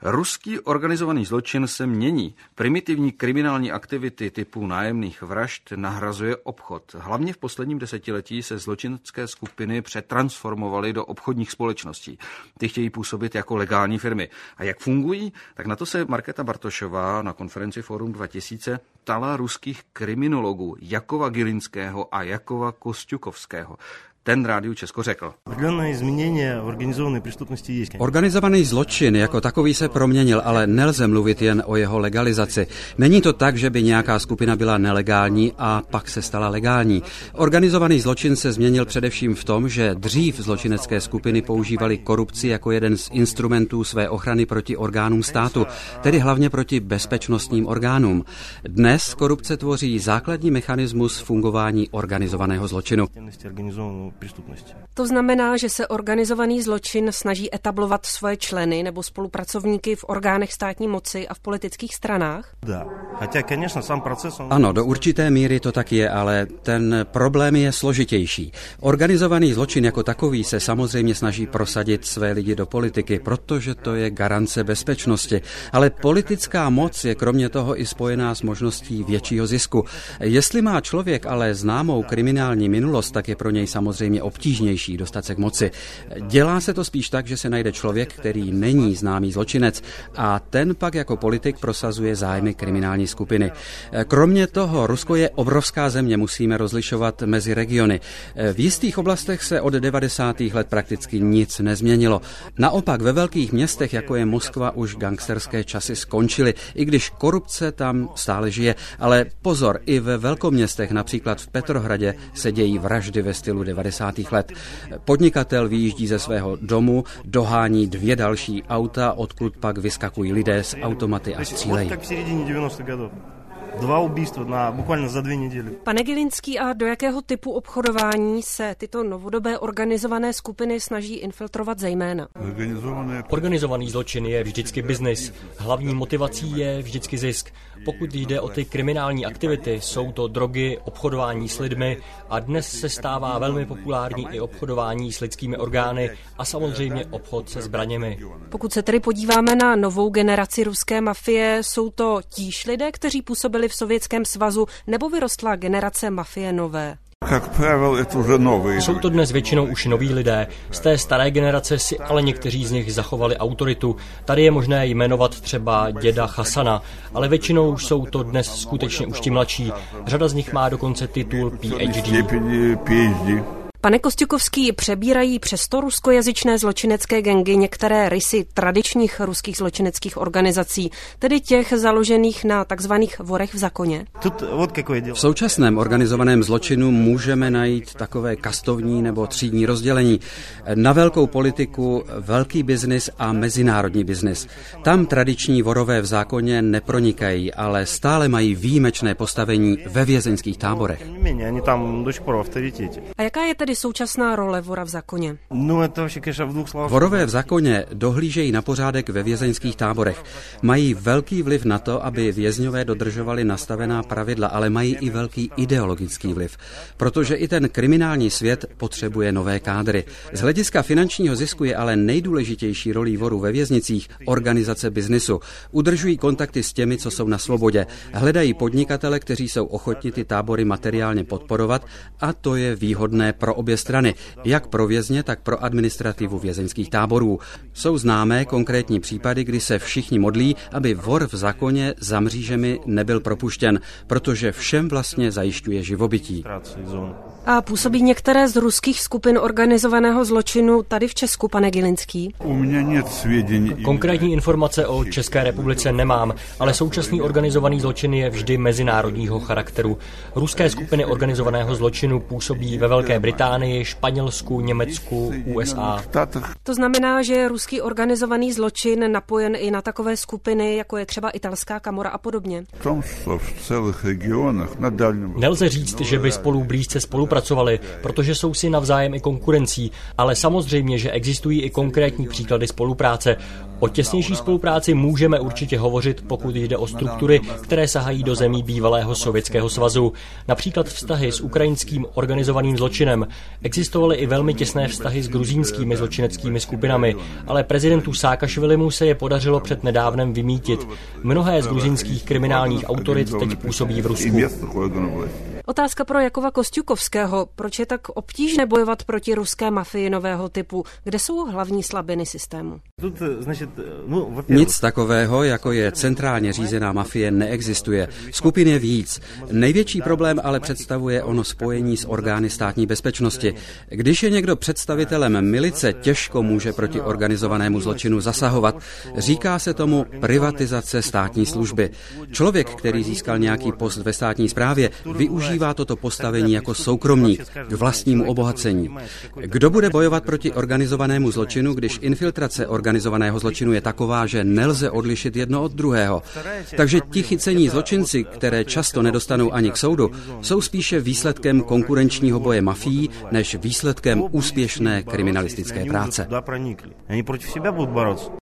Ruský organizovaný zločin se mění. Primitivní kriminální aktivity typu nájemných vražd nahrazuje obchod. Hlavně v posledním desetiletí se zločinecké skupiny přetransformovaly do obchodních společností. Ty chtějí působit jako legální firmy. A jak fungují? Tak na to se Markéta Bartošová na konferenci Forum 2000 ptala ruských kriminologů Jakova Gilinského a Jakova Kosťukovského. Ten Rádiu Česko řekl. Organizovaný zločin jako takový se proměnil, ale nelze mluvit jen o jeho legalizaci. Není to tak, že by nějaká skupina byla nelegální a pak se stala legální. Organizovaný zločin se změnil především v tom, že dřív zločinecké skupiny používaly korupci jako jeden z instrumentů své ochrany proti orgánům státu, tedy hlavně proti bezpečnostním orgánům. Dnes korupce tvoří základní mechanismus fungování organizovaného zločinu. To znamená, že se organizovaný zločin snaží etablovat svoje členy nebo spolupracovníky v orgánech státní moci a v politických stranách? Ano, do určité míry to tak je, ale ten problém je složitější. Organizovaný zločin jako takový se samozřejmě snaží prosadit své lidi do politiky, protože to je garance bezpečnosti. Ale politická moc je kromě toho i spojená s možností většího zisku. Jestli má člověk ale známou kriminální minulost, tak je pro něj samozřejmě obtížnější dostat se k moci. Dělá se to spíš tak, že se najde člověk, který není známý zločinec a ten pak jako politik prosazuje zájmy kriminální skupiny. Kromě toho, Rusko je obrovská země, musíme rozlišovat mezi regiony. V jistých oblastech se od 90. let prakticky nic nezměnilo. Naopak ve velkých městech, jako je Moskva, už gangsterské časy skončily, i když korupce tam stále žije. Ale pozor, i ve velkoměstech, například v Petrohradě, se dějí vraždy ve stylu 90. let. Podnikatel vyjíždí ze svého domu, dohání 2 další auta, odkud pak vyskakují lidé s automaty a střílejí. 2 ubийства bukvalně za 2 neděly. Pane Gilinský, a do jakého typu obchodování se tyto novodobé organizované skupiny snaží infiltrovat zejména? Organizovaný zločin je vždycky biznis. Hlavní motivací je vždycky zisk. Pokud jde o ty kriminální aktivity, jsou to drogy, obchodování s lidmi a dnes se stává velmi populární i obchodování s lidskými orgány a samozřejmě obchod se zbraněmi. Pokud se tedy podíváme na novou generaci ruské mafie, jsou to tíž lidé, kteří působili v Sovětském svazu, nebo vyrostla generace mafie nové? Jsou to dnes většinou už noví lidé. Z té staré generace si ale někteří z nich zachovali autoritu. Tady je možné jmenovat třeba děda Hasana, ale většinou už jsou to dnes skutečně už ti mladší. Řada z nich má dokonce titul PhD. Pane Kosťukovský, přebírají přesto ruskojazyčné zločinecké gangy některé rysy tradičních ruských zločineckých organizací, tedy těch založených na takzvaných vorech v zákoně? V současném organizovaném zločinu můžeme najít takové kastovní nebo třídní rozdělení. Na velkou politiku, velký biznis a mezinárodní biznis. Tam tradiční vorové v zákoně nepronikají, ale stále mají výjimečné postavení ve vězeňských táborech. A jaká je tedy současná role vora v zákoně? Vorové v zákoně dohlížejí na pořádek ve vězeňských táborech. Mají velký vliv na to, aby vězňové dodržovali nastavená pravidla, ale mají i velký ideologický vliv, protože i ten kriminální svět potřebuje nové kádry. Z hlediska finančního zisku je ale nejdůležitější rolí vorů ve věznicích organizace biznisu. Udržují kontakty s těmi, co jsou na svobodě. Hledají podnikatele, kteří jsou ochotni ty tábory materiálně podporovat, a to je výhodné pro obě strany, jak pro vězně, tak pro administrativu vězeňských táborů. Jsou známé konkrétní případy, kdy se všichni modlí, aby vor v zákoně za mřížemi nebyl propuštěn, protože všem vlastně zajišťuje živobytí. A působí některé z ruských skupin organizovaného zločinu tady v Česku, pane Gilinský? Konkrétní informace o České republice nemám, ale současný organizovaný zločin je vždy mezinárodního charakteru. Ruské skupiny organizovaného zločinu působí ve Velké Británii, Španělsku, Německu, USA. To znamená, že je ruský organizovaný zločin napojen i na takové skupiny, jako je třeba italská Kamora a podobně? Nelze říct, že by spolu blízce spolupracovali, protože jsou si navzájem i konkurencí, ale samozřejmě, že existují i konkrétní příklady spolupráce. O těsnější spolupráci můžeme určitě hovořit, pokud jde o struktury, které sahají do zemí bývalého Sovětského svazu. Například vztahy s ukrajinským organizovaným zločinem Existovaly i velmi těsné vztahy s gruzínskými zločineckými skupinami, ale prezidentu Saakašvilimu se je podařilo před nedávnem vymýtit. Mnohé z gruzínských kriminálních autorit teď působí v Rusku. Otázka pro Jakova Kosťukovského. Proč je tak obtížné bojovat proti ruské mafii nového typu? Kde jsou hlavní slabiny systému? Nic takového, jako je centrálně řízená mafie, neexistuje. Skupin je víc. Největší problém ale představuje ono spojení s orgány státní bezpečnosti. Když je někdo představitelem milice, těžko může proti organizovanému zločinu zasahovat. Říká se tomu privatizace státní služby. Člověk, který získal nějaký post ve státní správě, využívá toto postavení jako soukromník k vlastnímu obohacení. Kdo bude bojovat proti organizovanému zločinu, když infiltrace organizovaného zločinu je taková, že nelze odlišit jedno od druhého? Takže ti chycení zločinci, které často nedostanou ani k soudu, jsou spíše výsledkem konkurenčního boje mafií, než výsledkem úspěšné kriminalistické práce.